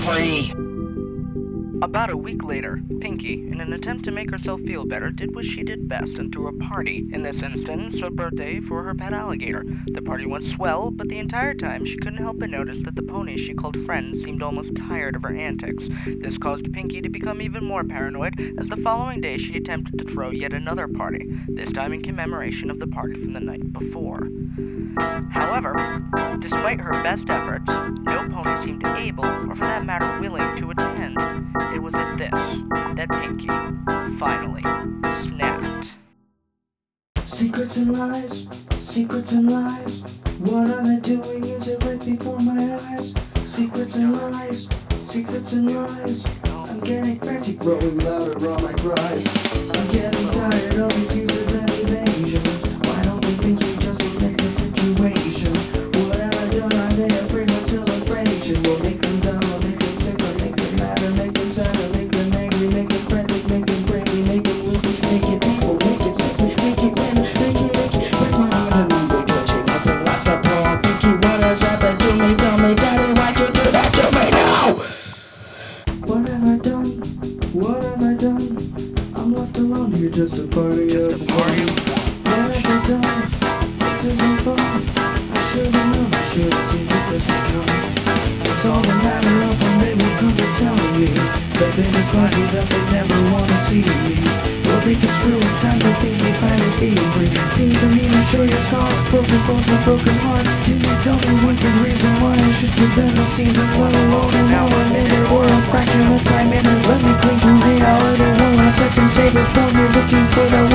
free. About a week later, Pinky, in an attempt to make herself feel better, did what she did best and threw a party. In this instance, a birthday for her pet alligator. The party went swell, but the entire time she couldn't help but notice that the pony she called friend seemed almost tired of her antics. This caused Pinky to become even more paranoid, as the following day she attempted to throw yet another party, this time in commemoration of the party from the night before. However, despite her best efforts, no pony seemed able, or for that matter willing, to attend. It was at this that Pinky finally snapped. Secrets and lies, secrets and lies. What are they doing? Is it right before my eyes? Secrets and lies, secrets and lies. I'm getting frantic, growing louder on my cries. I'm getting tired of excuses and evasions. Why don't we think we just make the situation? What have I done? I dare bring a celebration. We'll make them dumb, we'll make them sick, we'll make them mad, or make them sad, or make them angry, make them frantic, make them crazy, make them loopy, make it people, make it sick, make it win, make it, break my heart and I'm touching nothing left up wrong. Pinky, what has happened to me? Tell me, Daddy, why'd you do that to me now? What have I done? What have I done? I'm left alone here, just a party of one. What have I done? This isn't fun. I should've known, I should've seen that this would come. It's all a matter of when they will come to tell me that they despise me, that they never wanna see me. Well, they can screw, it's time for Pinky finally being free. Pain for me to show your scars, broken bones and broken hearts. Can you tell me one good reason why I should give them a season? Well, alone an hour, a minute, or a fraction of time in it. Let me cling to reality, one last second, save it from me, looking for the